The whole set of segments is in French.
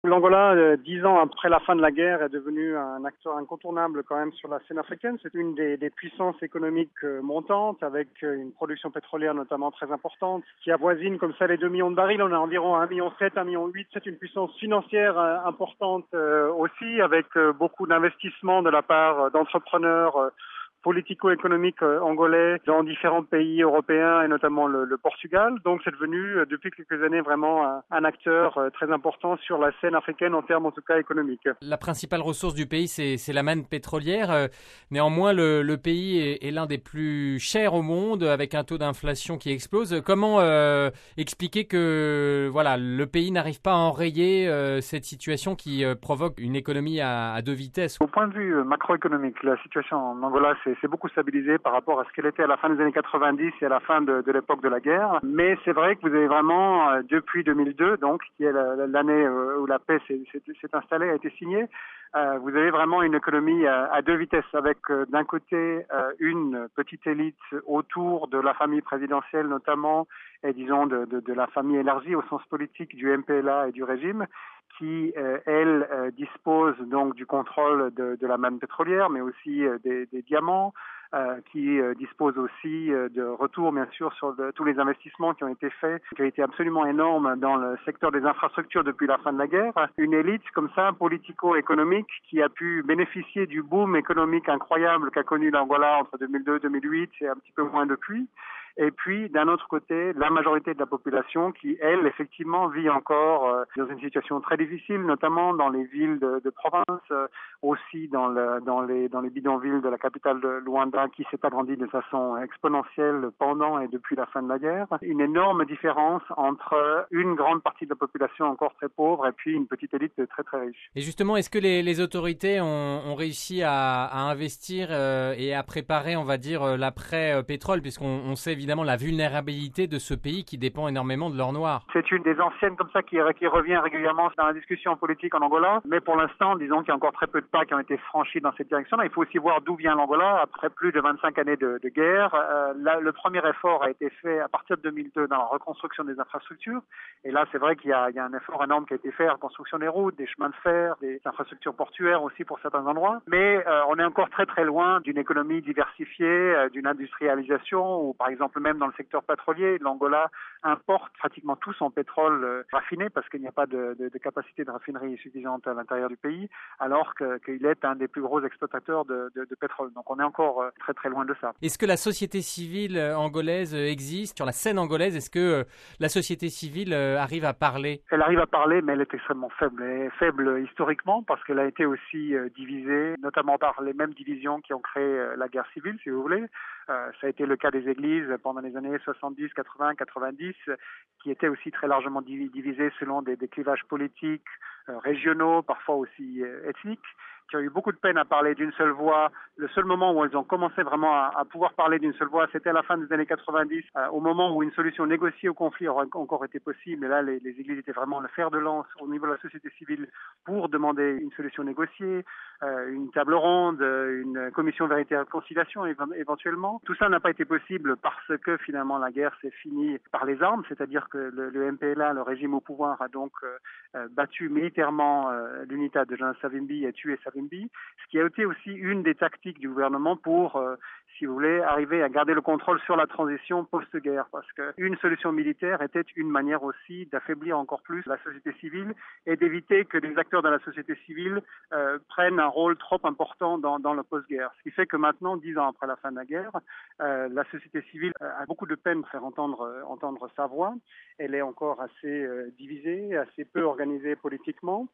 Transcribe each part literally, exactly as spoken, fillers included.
L'Angola, euh, dix ans après la fin de la guerre, est devenu un acteur incontournable quand même sur la scène africaine. C'est une des, des puissances économiques euh, montantes, avec euh, une production pétrolière notamment très importante, qui avoisine comme ça les deux millions de barils. On a environ un virgule sept million, un virgule huit million. C'est une puissance financière euh, importante euh, aussi, avec euh, beaucoup d'investissements de la part euh, d'entrepreneurs euh, politico-économique euh, angolais dans différents pays européens et notamment le, le Portugal. Donc c'est devenu euh, depuis quelques années vraiment un, un acteur euh, très important sur la scène africaine en termes en tout cas économiques. La principale ressource du pays, c'est, c'est la manne pétrolière. Euh, néanmoins, le, le pays est, est l'un des plus chers au monde, avec un taux d'inflation qui explose. Comment euh, expliquer que voilà, le pays n'arrive pas à enrayer euh, cette situation qui euh, provoque une économie à, à deux vitesses? Au point de vue macroéconomique, la situation en Angola s'est, s'est beaucoup stabilisée par rapport à ce qu'elle était à la fin des années quatre-vingt-dix et à la fin de, de l'époque de la guerre. Mais c'est vrai que vous avez vraiment, euh, depuis deux mille deux, donc, qui est la, l'année où la paix s'est, s'est, s'est installée, a été signée, euh, vous avez vraiment une économie à, à deux vitesses, avec euh, d'un côté euh, une petite élite autour de la famille présidentielle notamment, et disons de, de, de la famille élargie au sens politique du M P L A et du régime, qui, euh, elle, euh, dispose donc du contrôle de, de la manne pétrolière, mais aussi euh, des, des diamants, euh, qui euh, dispose aussi euh, de retour, bien sûr, sur de, tous les investissements qui ont été faits, qui ont été absolument énormes dans le secteur des infrastructures depuis la fin de la guerre. Une élite comme ça, politico-économique, qui a pu bénéficier du boom économique incroyable qu'a connu l'Angola entre deux mille deux et deux mille huit et un petit peu moins depuis. Et puis, d'un autre côté, la majorité de la population qui, elle, effectivement, vit encore euh, dans une situation très difficile, notamment dans les villes de, de province, euh, aussi dans, le, dans, les, dans les bidonvilles de la capitale de Luanda, qui s'est agrandie de façon exponentielle pendant et depuis la fin de la guerre. Une énorme différence entre une grande partie de la population encore très pauvre et puis une petite élite très très riche. Et justement, est-ce que les, les autorités ont, ont réussi à, à investir euh, et à préparer, on va dire, l'après-pétrole, puisqu'on on sait évidemment la vulnérabilité de ce pays qui dépend énormément de l'or noir? C'est une des anciennes comme ça qui, qui revient régulièrement dans la discussion politique en Angola, mais pour l'instant, disons qu'il y a encore très peu de pas qui ont été franchis dans cette direction-là. Il faut aussi voir d'où vient l'Angola après plus de vingt-cinq années de, de guerre. Euh, là, le premier effort a été fait à partir de deux mille deux dans la reconstruction des infrastructures, et là c'est vrai qu'il y a, il y a un effort énorme qui a été fait, la reconstruction des routes, des chemins de fer, des infrastructures portuaires aussi pour certains endroits, mais euh, on est encore très très loin d'une économie diversifiée, euh, d'une industrialisation, ou par exemple même dans le secteur pétrolier, l'Angola importe pratiquement tout son pétrole euh, raffiné parce qu'il n'y a pas de, de, de capacité de raffinerie suffisante à l'intérieur du pays, alors que, qu'il est un des plus gros exploitateurs de, de, de pétrole. Donc on est encore euh, très très loin de ça. Est-ce que la société civile angolaise existe sur la scène angolaise? Est-ce que euh, la société civile euh, arrive à parler? Elle arrive à parler, mais elle est extrêmement faible. Elle est faible historiquement parce qu'elle a été aussi euh, divisée, notamment par les mêmes divisions qui ont créé euh, la guerre civile, si vous voulez. Euh, ça a été le cas des églises pendant les années soixante-dix, quatre-vingts, quatre-vingt-dix, qui étaient aussi très largement divisées selon des, des clivages politiques, euh, régionaux, parfois aussi euh, ethniques, qui ont eu beaucoup de peine à parler d'une seule voix. Le seul moment où elles ont commencé vraiment à, à pouvoir parler d'une seule voix, c'était à la fin des années quatre-vingt-dix, euh, au moment où une solution négociée au conflit aurait encore été possible. Et là, les, les églises étaient vraiment le fer de lance au niveau de la société civile pour demander une solution négociée, euh, une table ronde, une commission vérité et réconciliation éventuellement. Tout ça n'a pas été possible parce que finalement la guerre s'est finie par les armes, c'est-à-dire que le, le M P L A, le régime au pouvoir, a donc euh, battu militairement euh, l'unité de Jean Savimbi et tué Savimbi. Ce qui a été aussi une des tactiques du gouvernement pour, euh, si vous voulez, arriver à garder le contrôle sur la transition post-guerre, parce qu'une solution militaire était une manière aussi d'affaiblir encore plus la société civile et d'éviter que les acteurs de la société civile euh, prennent un rôle trop important dans, dans le post-guerre. Ce qui fait que maintenant, dix ans après la fin de la guerre, euh, la société civile a beaucoup de peine à faire entendre, euh, entendre sa voix. Elle est encore assez euh, divisée, assez peu organisée politiquement.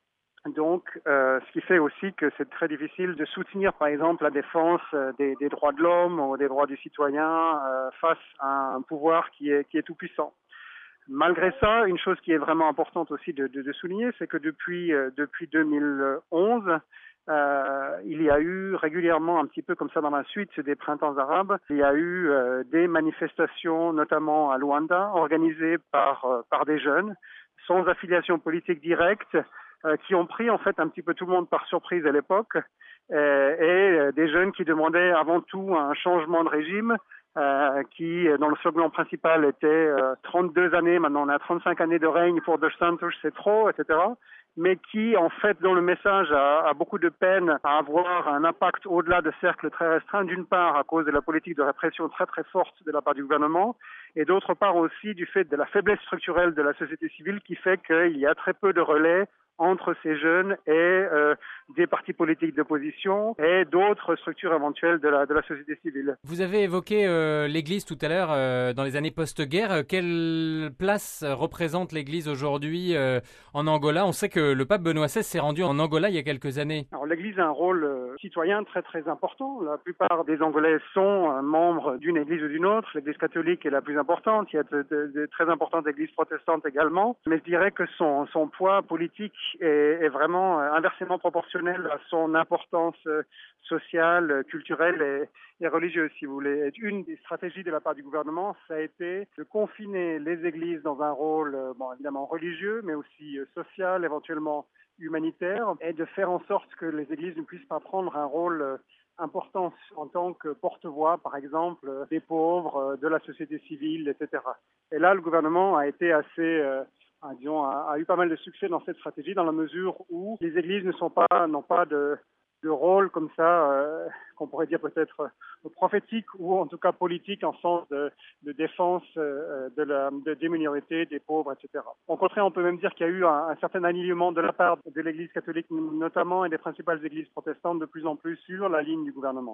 Donc, euh, ce qui fait aussi que c'est très difficile de soutenir, par exemple, la défense euh, des, des droits de l'homme ou des droits du citoyen euh, face à un pouvoir qui est, qui est tout puissant. Malgré ça, une chose qui est vraiment importante aussi de, de, de souligner, c'est que depuis, euh, depuis deux mille onze, euh, il y a eu régulièrement, un petit peu comme ça dans la suite des printemps arabes, il y a eu euh, des manifestations, notamment à Luanda, organisées par, euh, par des jeunes, sans affiliation politique directe, Euh, qui ont pris en fait un petit peu tout le monde par surprise à l'époque, euh, et euh, des jeunes qui demandaient avant tout un changement de régime, euh, qui, dont le slogan principal était euh, trente-deux années, maintenant on a trente-cinq années de règne pour Dos Santos, c'est trop, et cetera. mais qui, en fait, dont le message a, a beaucoup de peine à avoir un impact au-delà de cercles très restreints, d'une part à cause de la politique de répression très très forte de la part du gouvernement, et d'autre part aussi du fait de la faiblesse structurelle de la société civile qui fait qu'il y a très peu de relais entre ces jeunes et euh, des partis politiques d'opposition et d'autres structures éventuelles de la, de la société civile. Vous avez évoqué euh, l'Église tout à l'heure euh, dans les années post-guerre. Quelle place représente l'Église aujourd'hui euh, en Angola? On sait que le pape Benoît seize s'est rendu en Angola il y a quelques années. Alors l'Église a un rôle euh, citoyen très très important. La plupart des Angolais sont euh, membres d'une Église ou d'une autre. L'Église catholique est la plus importante. Il y a de, de, de très importantes Églises protestantes également. Mais je dirais que son, son poids politique est, est vraiment euh, inversement proportionnel à son importance euh, sociale, culturelle et, et religieuse, si vous voulez. Et une des stratégies de la part du gouvernement, ça a été de confiner les Églises dans un rôle, euh, bon, évidemment religieux, mais aussi euh, social, éventuellement humanitaire, et de faire en sorte que les églises ne puissent pas prendre un rôle euh, important en tant que porte-voix, par exemple, euh, des pauvres, euh, de la société civile, et cetera. Et là, le gouvernement a été assez, euh, disons, a, a eu pas mal de succès dans cette stratégie, dans la mesure où les églises ne sont pas, n'ont pas de de rôle comme ça, euh, qu'on pourrait dire peut-être euh, prophétique ou en tout cas politique en sens de, de défense euh, de la, de, des minorités, des pauvres, et cetera. Au contraire, on peut même dire qu'il y a eu un, un certain alignement de la part de l'Église catholique notamment et des principales églises protestantes de plus en plus sur la ligne du gouvernement.